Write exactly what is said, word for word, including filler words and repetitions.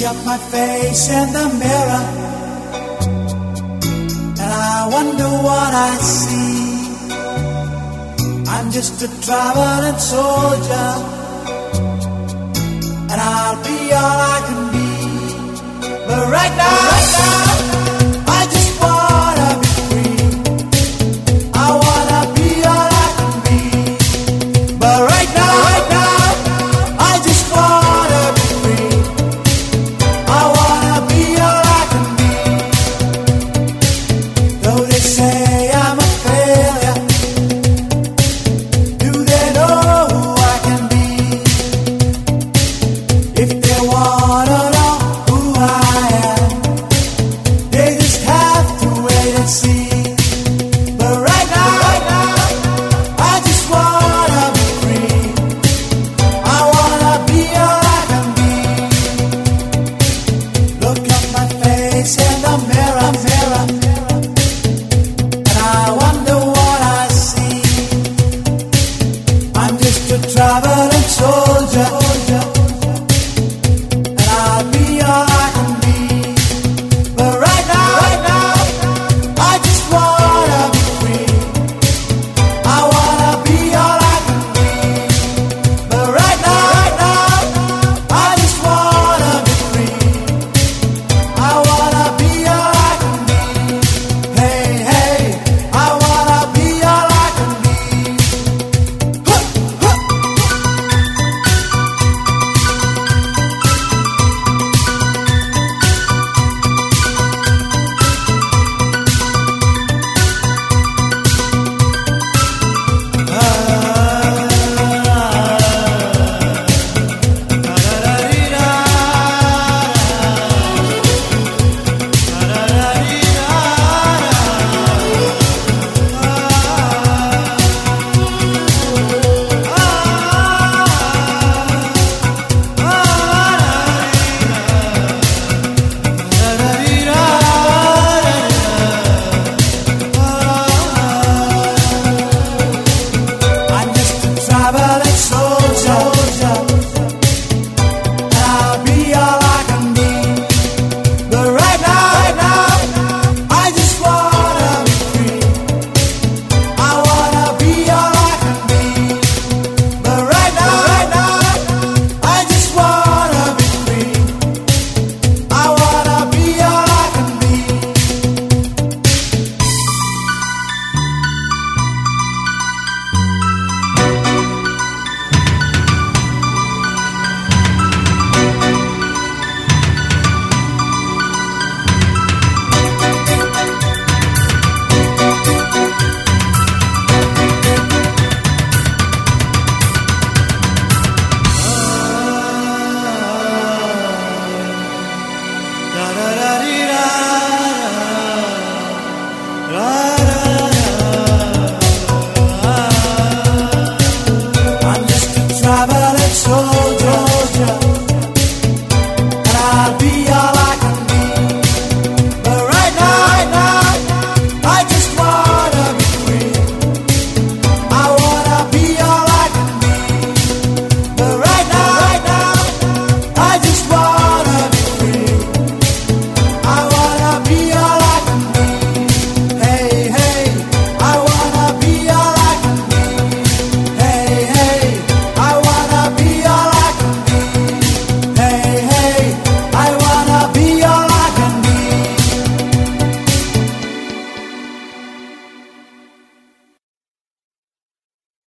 at my face in the mirror, and I wonder what I see. I'm just a traveling soldier, and I'll be all I can be. But right now, right now I just wanna be free. I wanna be all I can be. But right now, right now I just wanna be free. I wanna be all I can be. Though they say I'm a failure, do they know who I can be? If they wanna know who I am, they just have to wait and see. But right now, right now I just wanna be free. I wanna be all I can be. Look at my face in the mirror, mirror, and I wonder what I see. I'm just a traveler